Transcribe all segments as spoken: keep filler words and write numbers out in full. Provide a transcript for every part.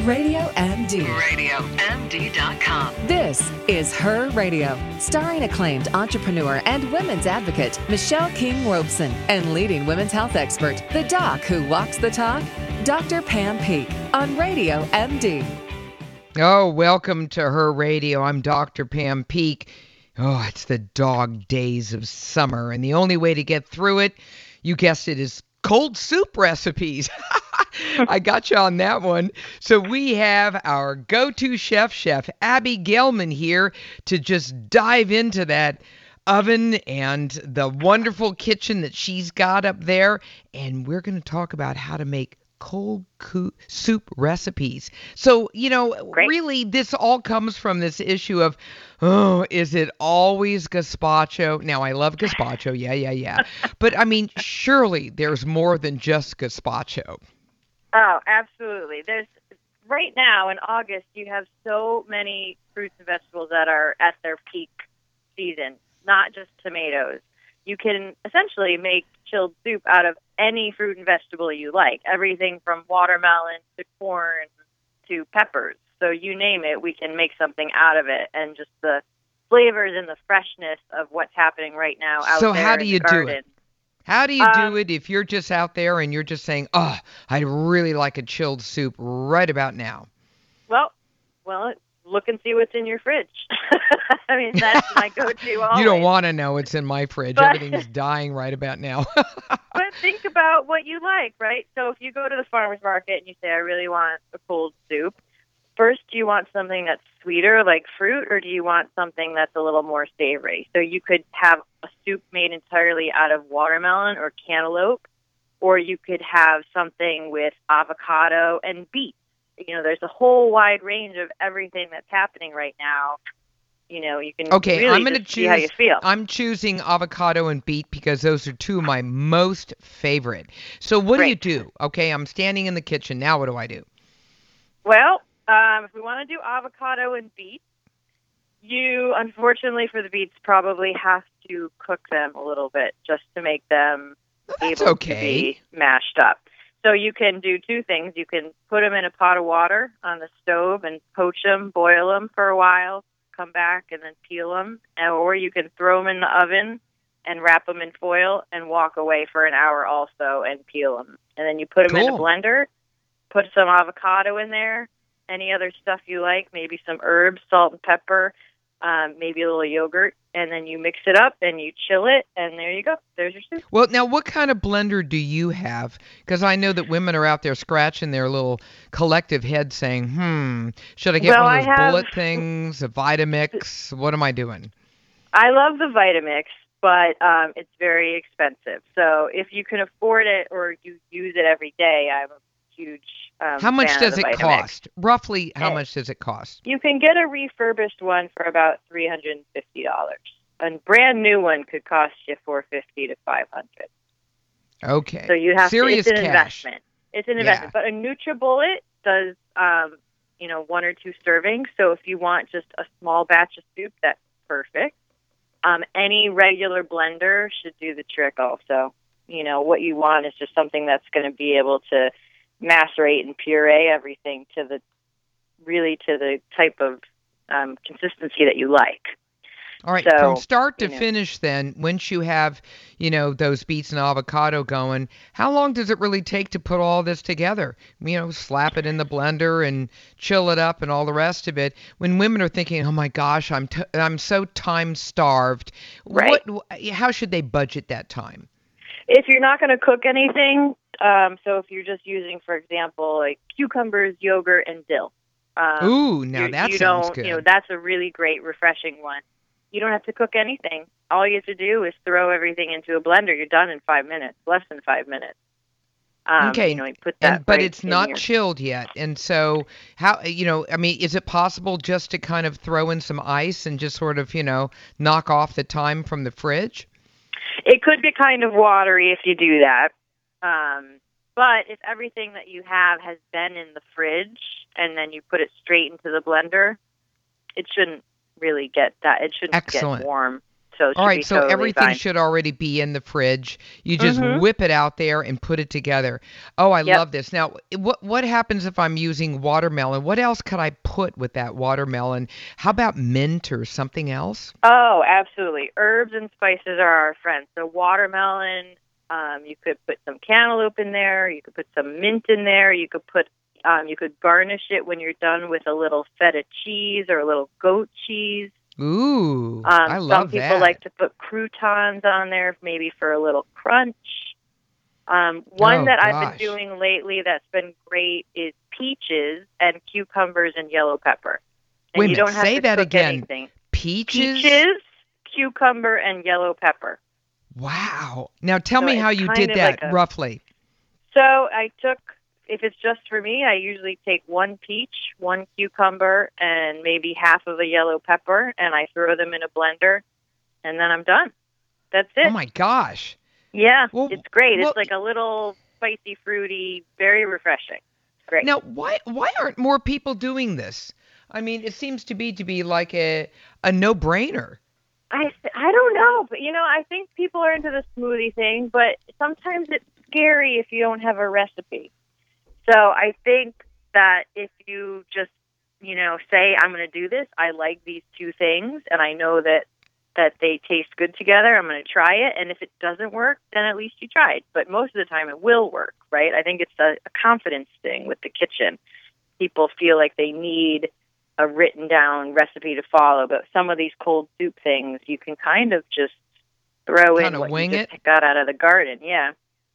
Radio M D. radio M D dot com. This is Her Radio, starring acclaimed entrepreneur and women's advocate Michelle King Robeson and leading women's health expert, the doc who walks the talk, Doctor Pam Peeke, on Radio M D. Oh, welcome to Her Radio. I'm Doctor Pam Peeke. Oh, it's the dog days of summer, and the only way to get through it, you guessed it, is cold soup recipes. I got you on that one. So we have our go-to chef, Chef Abby Gelman, here to just dive into that oven and the wonderful kitchen that she's got up there. And we're going to talk about how to make cold co- soup recipes. So, you know, Great. Really, this all comes from this issue of, oh, is it always gazpacho? Now, I love gazpacho. Yeah, yeah, yeah. But, I mean, surely there's more than just gazpacho. Oh, absolutely. There's right now in August, you have so many fruits and vegetables that are at their peak season, not just tomatoes. You can essentially make chilled soup out of any fruit and vegetable you like, everything from watermelon to corn to peppers. So you name it, we can make something out of it. And just the flavors and the freshness of what's happening right now out So there how do in you the do garden. it? How do you Um, do it if you're just out there and you're just saying, oh, I'd really like a chilled soup right about now? Well, well, look and see what's in your fridge. I mean, that's my go-to always. You don't want to know what's in my fridge. But- Everything's dying right about now. But think about what you like, right? So if you go to the farmer's market and you say, I really want a cold soup, first, do you want something that's sweeter, like fruit, or do you want something that's a little more savory? So you could have a soup made entirely out of watermelon or cantaloupe, or you could have something with avocado and beets. You know, there's a whole wide range of everything that's happening right now. You know, you can Okay, really I'm going to just see how you choose. feel. I'm choosing avocado and beet because those are two of my most favorite. So what Great. do you do? Okay, I'm standing in the kitchen. Now what do I do? Well, um, if we want to do avocado and beets, you, unfortunately for the beets, probably have to cook them a little bit just to make them That's able okay. to be mashed up. So you can do two things. You can put them in a pot of water on the stove and poach them, boil them for a while, come back and then peel them. Or you can throw them in the oven and wrap them in foil and walk away for an hour also and peel them. And then you put them in a Cool. blender, put some avocado in there, any other stuff you like, maybe some herbs, salt and pepper, um, maybe a little yogurt, and then you mix it up and you chill it, and there you go. There's your soup. Well, now what kind of blender do you have? Because I know that women are out there scratching their little collective head saying, hmm, should I get Well, one of those I have- bullet things, a Vitamix? What am I doing? I love the Vitamix, but um, it's very expensive. So if you can afford it or you use it every day, I'm a huge um, How much fan does of it the Vitamix. cost? Roughly, how Eh. much does it cost? You can get a refurbished one for about three hundred fifty dollars. A brand new one could cost you four hundred fifty dollars to five hundred dollars. Okay. So you have Serious to, it's an cash. investment. It's an Yeah. investment. But a NutriBullet does, um, you know, one or two servings. So if you want just a small batch of soup, that's perfect. Um, any regular blender should do the trick also. You know, what you want is just something that's going to be able to macerate and puree everything to the, really to the type of um, consistency that you like. All right, So, from start to you know. finish then, once you have, you know, those beets and avocado going, how long does it really take to put all this together? You know, slap it in the blender and chill it up and all the rest of it. When women are thinking, oh my gosh, I'm t- I'm so time starved, Right. what? How should they budget that time? If you're not going to cook anything, um, so if you're just using, for example, like cucumbers, yogurt, and dill. Um, Ooh, now you, that you sounds don't, good. You know, that's a really great, refreshing one. You don't have to cook anything. All you have to do is throw everything into a blender. You're done in five minutes, less than five minutes. Um, Okay, you know, you put that and, but right it's in not your- chilled yet. And so, how, you know, I mean, is it possible just to kind of throw in some ice and just sort of, you know, knock off the time from the fridge? It could be kind of watery if you do that. Um, but if everything that you have has been in the fridge and then you put it straight into the blender, it shouldn't really get that. It shouldn't Excellent. get warm. So it All should right, be so totally everything fine. should already be in the fridge. You just Mhm. whip it out there and put it together. Oh, I Yep. love this. Now, what what happens if I'm using watermelon? What else could I put with that watermelon? How about mint or something else? Oh, absolutely. Herbs and spices are our friends. So watermelon, um, you could put some cantaloupe in there. You could put some mint in there. You could put, um, you could garnish it when you're done with a little feta cheese or a little goat cheese. Ooh, Um, I some love people that. like to put croutons on there, maybe for a little crunch. Um, one Oh, that I've gosh. been doing lately that's been great is peaches and cucumbers and yellow pepper. And Wait a you minute, don't have say to that cook again. anything. Peaches? Peaches, cucumber, and yellow pepper. Wow. Now tell So me it's how you kind did of that like a- roughly. So I took, if it's just for me, I usually take one peach, one cucumber, and maybe half of a yellow pepper, and I throw them in a blender, and then I'm done. That's it. Oh my gosh. Yeah, Well, it's great. well- It's like a little spicy, fruity, very refreshing. It's great. Now, why why aren't more people doing this? I mean, it seems to be to be like a a no-brainer. I, I don't know, but you know, I think people are into the smoothie thing, but sometimes it's scary if you don't have a recipe. So I think that if you just, you know, say, I'm going to do this, I like these two things, and I know that, that they taste good together, I'm going to try it, and if it doesn't work, then at least you tried. But most of the time it will work, right? I think it's a, a confidence thing with the kitchen. People feel like they need a written down recipe to follow, but some of these cold soup things you can kind of just throw Kinda in what wing you just it? got out of the garden. Yeah.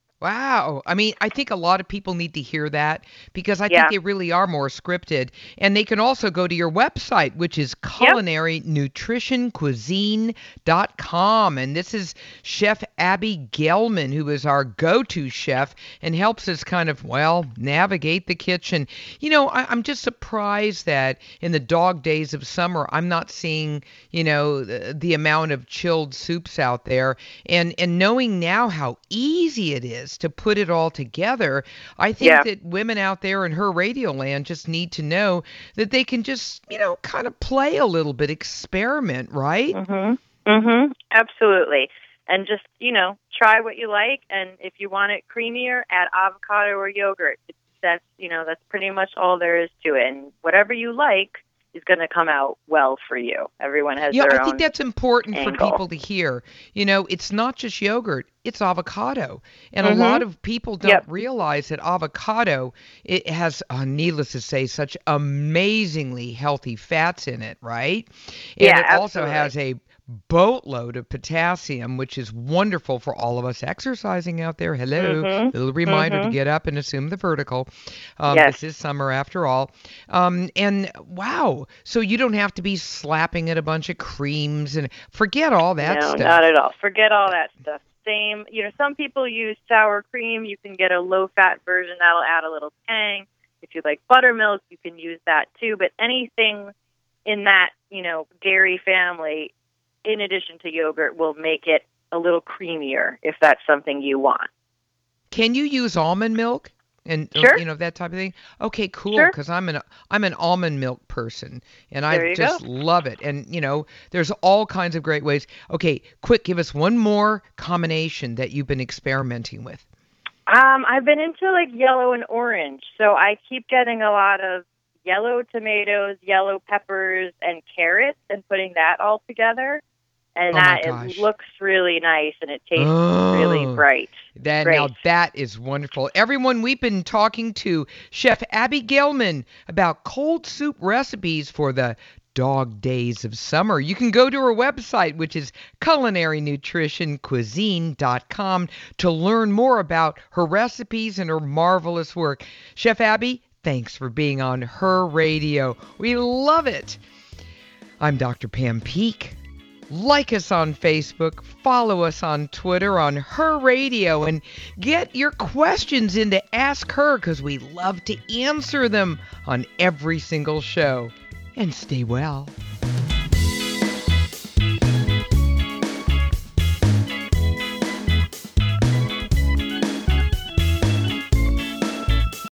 Wow. I mean, I think a lot of people need to hear that because I Yeah. think they really are more scripted. And they can also go to your website, which is culinary nutrition cuisine dot com. And this is Chef Abby Gelman, who is our go-to chef and helps us kind of, well, navigate the kitchen. You know, I, I'm just surprised that in the dog days of summer, I'm not seeing, you know, the, the amount of chilled soups out there. And, and knowing now how easy it is to put it all together, I think Yeah. that women out there in her radio land just need to know that they can just, you know, kind of play a little bit, experiment, right? Mhm. Mhm. Absolutely. And just, you know, try what you like, and if you want it creamier, add avocado or yogurt. It's, that's, you know, that's pretty much all there is to it. And whatever you like is going to come out well for you. Everyone has Yeah, their I own. think that's important for angle. people to hear. You know, it's not just yogurt, it's avocado. And a Mhm. lot of people don't Yep. realize that avocado, it has, uh, needless to say, such amazingly healthy fats in it, right? And Yeah, it also absolutely. has a boatload of potassium, which is wonderful for all of us exercising out there. Hello. Mhm. Little reminder to Mhm. get up and assume the vertical. Um, Yes. This is summer after all. Um, and wow, so you don't have to be slapping at a bunch of creams and forget all that no, stuff. not at all. Forget all that stuff. Same, you know, some people use sour cream. You can get a low-fat version that'll add a little tang. If you like buttermilk, you can use that too. But anything in that, you know, dairy family, in addition to yogurt, will make it a little creamier if that's something you want. Can you use almond milk? And uh, Sure. you know that type of thing. Okay, cool. Sure. Because I'm an I'm an almond milk person, and There I you just go. love it. And you know, there's all kinds of great ways. Okay, quick, give us one more combination that you've been experimenting with. Um, I've been into like yellow and orange, so I keep getting a lot of yellow tomatoes, yellow peppers, and carrots, and putting that all together, and Oh, my that gosh. it looks really nice and it tastes Oh. really bright. That now Great. that is wonderful. Everyone, we've been talking to Chef Abby Gelman about cold soup recipes for the dog days of summer. You can go to her website, which is culinary nutrition cuisine dot com, to learn more about her recipes and her marvelous work. Chef Abby, thanks for being on Her Radio. We love it. I'm Doctor Pam Peek. Like us on Facebook, follow us on Twitter on Her Radio, and get your questions in to Ask Her, because we love to answer them on every single show. And stay well.